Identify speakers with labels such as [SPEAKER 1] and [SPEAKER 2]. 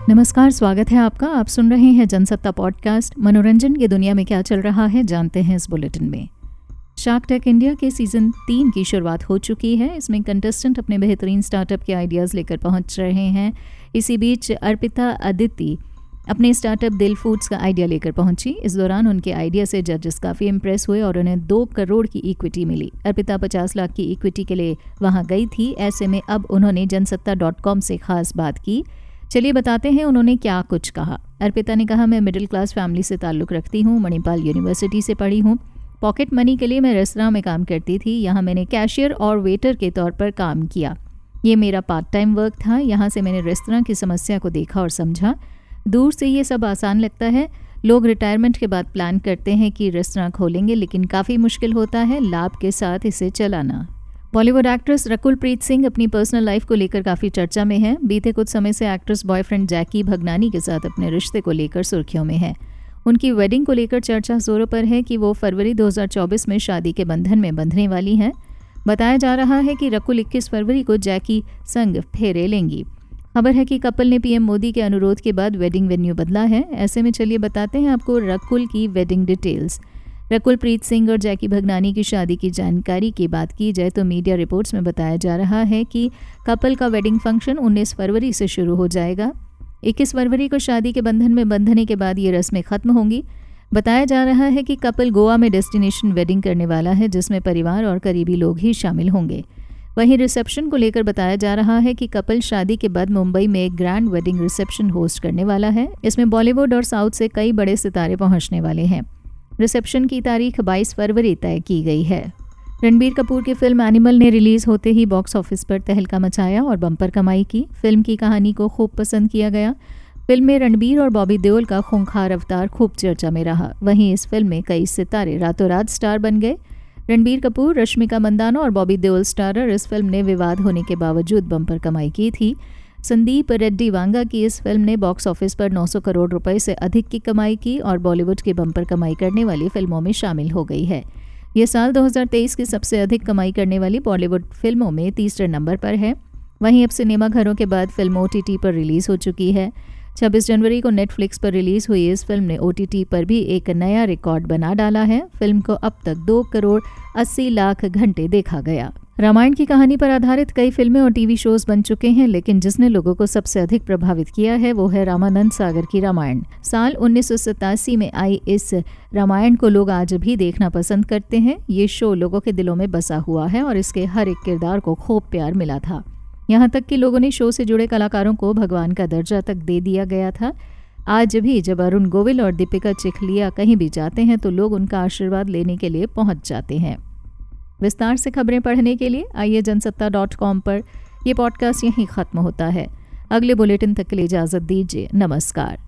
[SPEAKER 1] नमस्कार, स्वागत है आपका। आप सुन रहे हैं जनसत्ता पॉडकास्ट। मनोरंजन की दुनिया में क्या चल रहा है जानते हैं इस बुलेटिन में। शार्क टैंक इंडिया के सीज़न 3 की शुरुआत हो चुकी है। इसमें कंटेस्टेंट अपने बेहतरीन स्टार्टअप के आइडियाज़ लेकर पहुंच रहे हैं। इसी बीच अर्पिता अदिति अपने स्टार्टअप दिल फूड्स का आइडिया लेकर पहुंची। इस दौरान उनके आइडिया से जजेस काफ़ी इंप्रेस हुए और उन्हें 2 करोड़ की इक्विटी मिली। अर्पिता 50 लाख की इक्विटी के लिए वहां गई थी। ऐसे में अब उन्होंने जनसत्ता.com से खास बात की। चलिए बताते हैं उन्होंने क्या कुछ कहा। अर्पिता ने कहा, मैं मिडिल क्लास फैमिली से ताल्लुक़ रखती हूँ, मणिपाल यूनिवर्सिटी से पढ़ी हूँ। पॉकेट मनी के लिए मैं रेस्तरां में काम करती थी। यहाँ मैंने कैशियर और वेटर के तौर पर काम किया। ये मेरा पार्ट टाइम वर्क था। यहाँ से मैंने रेस्तरां की समस्या को देखा और समझा। दूर से ये सब आसान लगता है। लोग रिटायरमेंट के बाद प्लान करते हैं कि रेस्तरां खोलेंगे, लेकिन काफ़ी मुश्किल होता है लाभ के साथ इसे चलाना। बॉलीवुड एक्ट्रेस रकुल प्रीत सिंह अपनी पर्सनल लाइफ को लेकर काफ़ी चर्चा में है। बीते कुछ समय से एक्ट्रेस बॉयफ्रेंड जैकी भगनानी के साथ अपने रिश्ते को लेकर सुर्खियों में है। उनकी वेडिंग को लेकर चर्चा जोरों पर है कि वो फरवरी 2024 में शादी के बंधन में बंधने वाली हैं। बताया जा रहा है कि रकुल 21 फरवरी को जैकी संग फेरे लेंगी। खबर है कि कपल ने पीएम मोदी के अनुरोध के बाद वेडिंग वेन्यू बदला है। ऐसे में चलिए बताते हैं आपको रकुल की वेडिंग डिटेल्स। रकुल प्रीत सिंह और जैकी भगनानी की शादी की जानकारी की बात की जाए तो मीडिया रिपोर्ट्स में बताया जा रहा है कि कपल का वेडिंग फंक्शन 19 फरवरी से शुरू हो जाएगा। 21 फरवरी को शादी के बंधन में बंधने के बाद ये रस्में खत्म होंगी। बताया जा रहा है कि कपल गोवा में डेस्टिनेशन वेडिंग करने वाला है, जिसमें परिवार और करीबी लोग ही शामिल होंगे। वहीं रिसेप्शन को लेकर बताया जा रहा है कि कपल शादी के बाद मुंबई में एक ग्रैंड वेडिंग रिसेप्शन होस्ट करने वाला है। इसमें बॉलीवुड और साउथ से कई बड़े सितारे पहुंचने वाले हैं। रिसेप्शन की तारीख 22 फरवरी तय की गई है। रणबीर कपूर की फिल्म एनिमल ने रिलीज होते ही बॉक्स ऑफिस पर तहलका मचाया और बम्पर कमाई की। फिल्म की कहानी को खूब पसंद किया गया। फिल्म में रणबीर और बॉबी देओल का खूंखार अवतार खूब चर्चा में रहा। वहीं इस फिल्म में कई सितारे रातों रात स्टार बन गए। रणबीर कपूर, रश्मिका मंदाना और बॉबी देओल स्टारर इस फिल्म ने विवाद होने के बावजूद बम्पर कमाई की थी। संदीप रेड्डी वांगा की इस फिल्म ने बॉक्स ऑफिस पर 900 करोड़ रुपए से अधिक की कमाई की और बॉलीवुड की बम्पर कमाई करने वाली फिल्मों में शामिल हो गई है। ये साल 2023 की सबसे अधिक कमाई करने वाली बॉलीवुड फिल्मों में तीसरे नंबर पर है। वहीं अब सिनेमा घरों के बाद फिल्म OTT पर रिलीज हो चुकी है। 26 जनवरी को नेटफ्लिक्स पर रिलीज हुई इस फिल्म ने OTT पर भी एक नया रिकॉर्ड बना डाला है। फिल्म को अब तक 2 करोड़ 80 लाख घंटे देखा गया। रामायण की कहानी पर आधारित कई फिल्में और टीवी शोज बन चुके हैं, लेकिन जिसने लोगों को सबसे अधिक प्रभावित किया है वो है रामानंद सागर की रामायण। साल 1987 में आई इस रामायण को लोग आज भी देखना पसंद करते हैं। ये शो लोगों के दिलों में बसा हुआ है और इसके हर एक किरदार को खूब प्यार मिला था। यहाँ तक कि लोगों ने शो से जुड़े कलाकारों को भगवान का दर्जा तक दे दिया गया था। आज भी जब अरुण गोविल और दीपिका चिखलिया कहीं भी जाते हैं तो लोग उनका आशीर्वाद लेने के लिए पहुंच जाते हैं। विस्तार से खबरें पढ़ने के लिए आइए जनसत्ता.com पर। यह पॉडकास्ट यहीं ख़त्म होता है। अगले बुलेटिन तक के लिए इजाज़त दीजिए। नमस्कार।